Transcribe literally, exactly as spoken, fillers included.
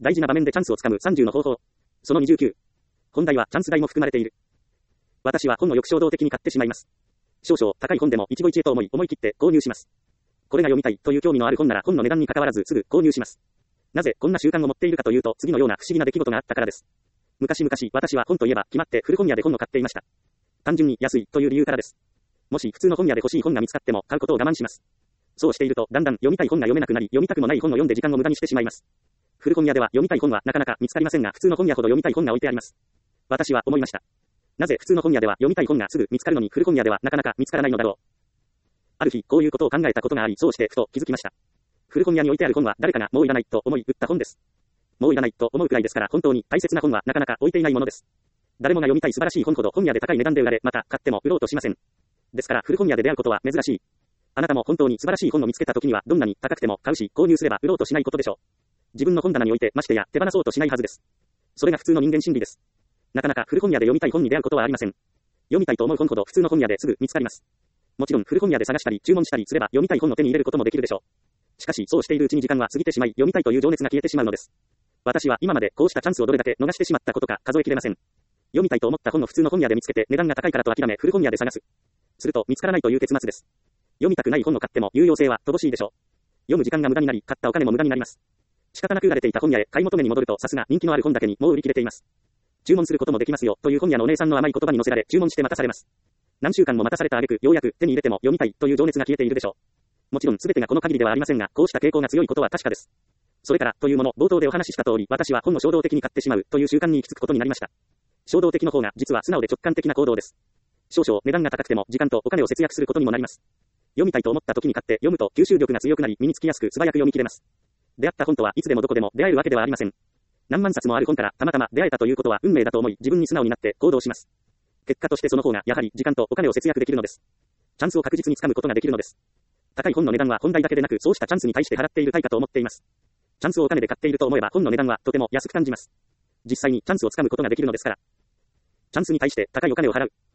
大事な場面でチャンスをつかむさんじゅうの方法。そのにじゅうきゅう。本題はチャンス代も含まれている。私は本をよく衝動的に買ってしまいます。少々高い本でも一期一会と思い思い切って購入します。これが読みたいという興味のある本なら本の値段に関わらずすぐ購入します。なぜこんな習慣を持っているかというと次のような不思議な出来事があったからです。昔々私は本といえば決まって古本屋で本を買っていました。単純に安いという理由からです。もし普通の本屋で欲しい本が見つかっても買うことを我慢します。そうしているとだんだん読みたい本が読めなくなり読みたくもない本を読んで時間を無駄にしてしまいます。古本屋では読みたい本はなかなか見つかりませんが普通の本屋ほど読みたい本が置いてあります。私は思いました。なぜ普通の本屋では読みたい本がすぐ見つかるのに古本屋ではなかなか見つからないのだろう。ある日こういうことを考えたことがありそうしてふと気づきました。古本屋に置いてある本は誰かがもういらないと思い売った本です。もういらないと思うくらいですから本当に大切な本はなかなか置いていないものです。誰もが読みたい素晴らしい本ほど本屋で高い値段で売られまた買っても売ろうとしません。ですから古本屋で出会うことは珍しい。あなたも本当に素晴らしい本を見つけた時にはどんなに高くても買うし購入すれば売ろうとしないことでしょう。自分の本棚に置いてましてや手放そうとしないはずです。それが普通の人間心理です。なかなか古本屋で読みたい本に出会うことはありません。読みたいと思う本ほど普通の本屋ですぐ見つかります。もちろん古本屋で探したり注文したりすれば読みたい本を手に入れることもできるでしょう。しかしそうしているうちに時間は過ぎてしまい読みたいという情熱が消えてしまうのです。私は今までこうしたチャンスをどれだけ逃してしまったことか数えきれません。読みたいと思った本を普通の本屋で見つけて値段が高いからと諦め古本屋で探す。すると見つからないという結末です。読みたくない本を買っても有用性は乏しいでしょう。読む時間が無駄になり買ったお金も無駄になります。仕方なく売られていた本屋へ買い求めに戻るとさすが人気のある本だけにもう売り切れています。注文することもできますよという本屋のお姉さんの甘い言葉に乗せられ注文して待たされます。何週間も待たされた挙句ようやく手に入れても読みたいという情熱が消えているでしょう。もちろん全てがこの限りではありませんがこうした傾向が強いことは確かです。それからというもの冒頭でお話しした通り私は本を衝動的に買ってしまうという習慣に行き着くことになりました。衝動的の方が実は素直で直感的な行動です。少々値段が高くても時間とお金を節約することにもなります。読みたいと思った時に買って読むと吸収力が強くなり身につきやすく素早く読み切れます。出会った本とはいつでもどこでも出会えるわけではありません。何万冊もある本からたまたま出会えたということは運命だと思い自分に素直になって行動します。結果としてその方がやはり時間とお金を節約できるのです。チャンスを確実につかむことができるのです。高い本の値段は本題だけでなくそうしたチャンスに対して払っている対価と思っています。チャンスをお金で買っていると思えば本の値段はとても安く感じます。実際にチャンスをつかむことができるのですから。チャンスに対して高いお金を払う。